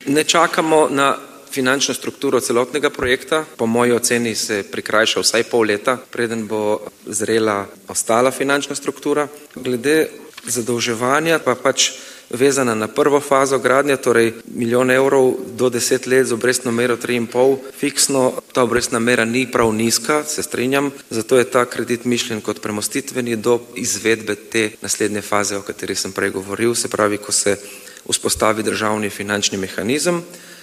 Ne čakamo na finančno strukturo celotnega projekta. Po moji oceni se prikrajša vsaj pol leta, preden bo zrela ostala finančna struktura. Glede zadolževanja pa vezana na prvo fazo gradnje, torej 1 milijon evrov do 10 let z obrestno mero 3,5, fiksno ta obrestna mera ni prav nizka, se strinjam, zato je ta kredit mišljen kot premostitveni do izvedbe te naslednje faze, o kateri sem prej govoril, se pravi, ko se vzpostavi državni finančni mehanizem.